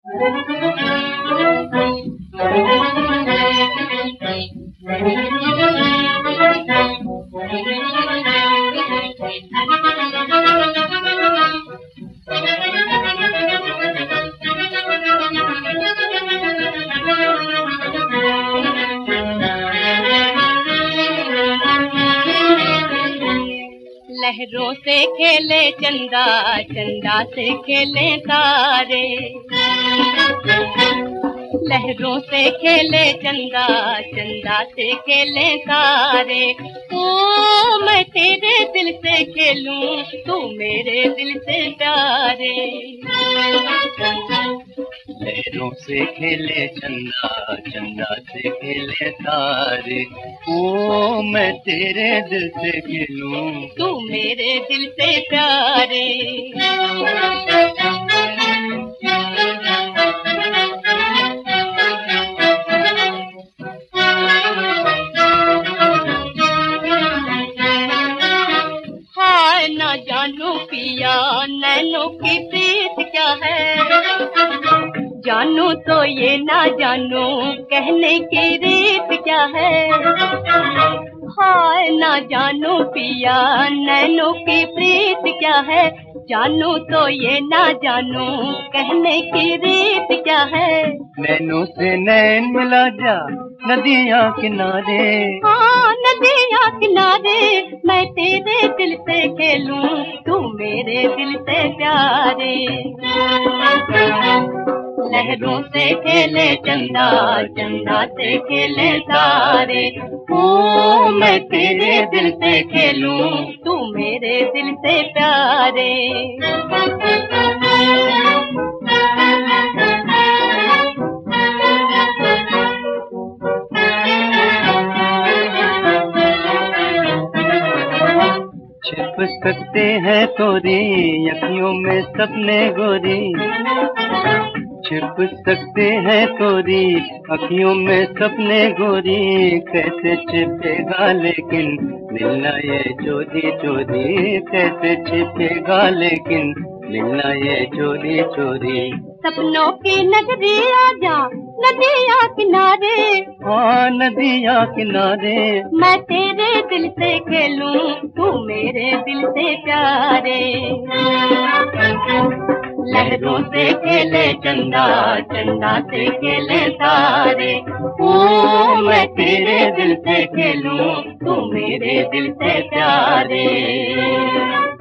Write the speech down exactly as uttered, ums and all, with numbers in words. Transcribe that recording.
लहरों से खेले चंदा, चंदा से खेले तारे। लहरों से खेले चंदा, चंदा से खेले तारे। ओ मैं तेरे दिल से खेलूं, तू मेरे दिल से प्यारे। लहरों से खेले चंदा, चंदा से खेले तारे। ओ मैं तेरे दिल से खेलूं, तू मेरे दिल से प्यारे। हाय ना जानू पिया नैनों की प्रीत क्या है, जानू तो ये ना जानू कहने की रीत क्या है। हाय ना जानू पिया नैनों की प्रीत क्या है, जानू तो ये ना जानू कहने की रीत क्या है। नैनों से नैन मिला जा नदियाँ किनारे। हाँ नदियाँ किनारे, मैं तेरे दिल से खेलूं, तू मेरे दिल से प्यारे। लहरों से खेले चंदा, चंदा से खेले तारे। ओ मैं तेरे दिल से खेलूं, तू मेरे दिल से प्यारे। छिप सकते हैं तोरी अखियों में सपने गोरी। छिप सकते हैं तोरी अखियों में सपने गोरी। कैसे छिपेगा लेकिन मिलना ये चोरी चोरी। कैसे छिपेगा लेकिन मिलना ये चोरी चोरी। सपनों की नगरी आजा नदियाँ किनारे। हाँ नदियाँ किनारे, मैं तेरे दिल से खेलूं, तू मेरे दिल से प्यारे। लहरों से खेले चंदा, चंदा से खेले तारे। ओ मैं तेरे दिल से खेलूं, तू मेरे दिल से प्यारे।